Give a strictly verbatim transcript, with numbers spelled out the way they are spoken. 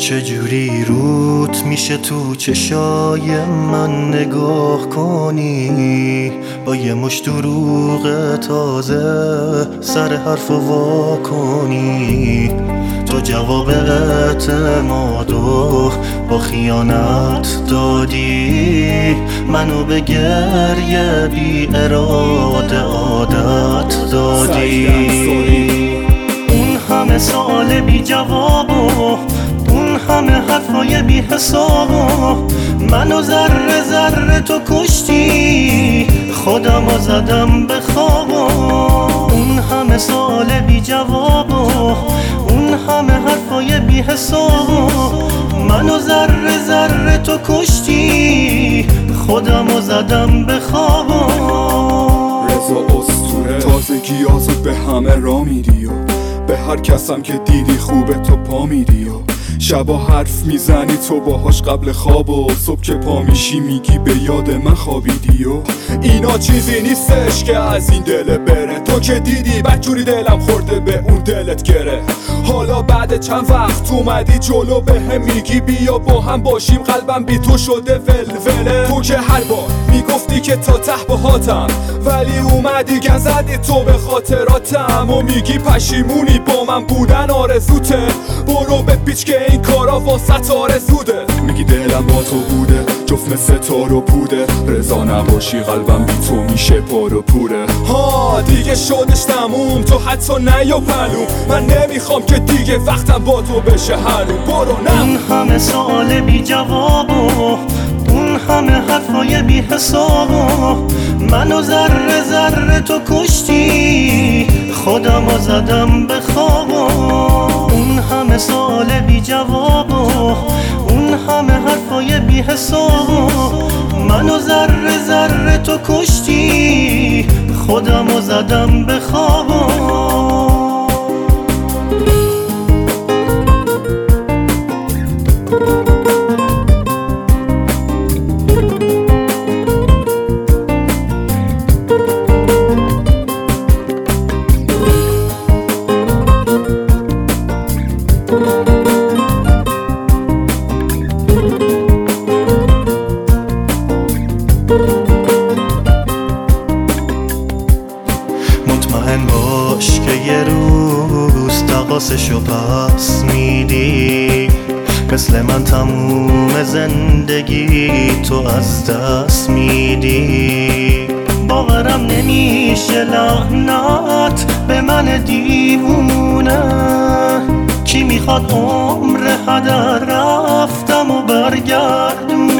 چجوری روت میشه تو چشای من نگاه کنی، با یه مشت دروغ تازه سر حرف وا کنی. تو جواب اعتمادو با خیانت دادی، منو به گریه بی اراده عادت دادی. اون همه سوال بی جوابو، اون همه حرفای بی حسابو، منو ذره ذره تو کشتی، خودمو زدم به خوابو. اون همه سوال بی جوابو، اون همه حرفای بی حسابو، منو ذره ذره تو کشتی، خودمو زدم به خوابو. رضا اسطوره تازگیاتو به همه را میدی و به هر کسم که دیدی خوبه تو پا میدی و شبا حرف میزنی تو باهاش قبل خواب و صبح که پا میشی میگی به یاد من خوابیدی و اینا چیزی نیستش که از این دل بره. تو که دیدی بدجوری دلم خورده به اون دلت گره. حالا بعد چند وقت اومدی جلو به هم میگی بیا با هم باشیم، قلبم بی تو شده ولوله. تو که هر بار میگفتی که تا ته باهاتم، ولی اومدی گن زدی تو به خاطراتم و میگی پشیمونی با من بودن آرزوته. برو به پیچ که این کارا واسط آرزوده. میگی دلم با تو بوده جفت مثل تار و پوده، رضا نباشی قلبم بی تو میشه پار و پوره. ها دیگه شدش تموم تو حتی نیا پلوم، من نمیخوام که دیگه وقتم با تو بشه حروم. برو نه. اون همه سوال بی جوابو، اون همه حرفای بی حسابو، منو ذره ذره تو کشتی، خودمو زدم به خوابو. اون همه سوال بی جوابو، اون همه حرفای بی حسابو، منو ذره ذره تو کشتی، خودمو زدم به خوابو. مطمئن باش که یه روز تقاسشو پس میدی، مثل من تموم زندگی تو از دست میدی. باورم نمیشه لعنت به من دیوونه، کی میخواد عمر هدر رفتم و برگردونه.